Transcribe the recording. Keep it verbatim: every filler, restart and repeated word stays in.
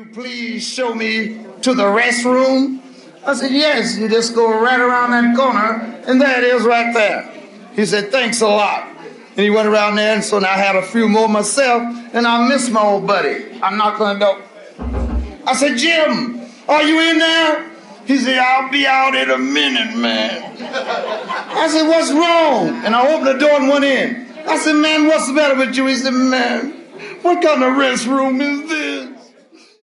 please show me to the restroom? I said, yes, you just go right around that corner, and there it is right there. He said, thanks a lot. And he went around there, and so now I had a few more myself, and I miss my old buddy. I knocked on the door. I said, Jim, are you in there? He said, I'll be out in a minute, man. I said, what's wrong? And I opened the door and went in. I said, man, what's the matter with you? He said, man, what kind of restroom is this?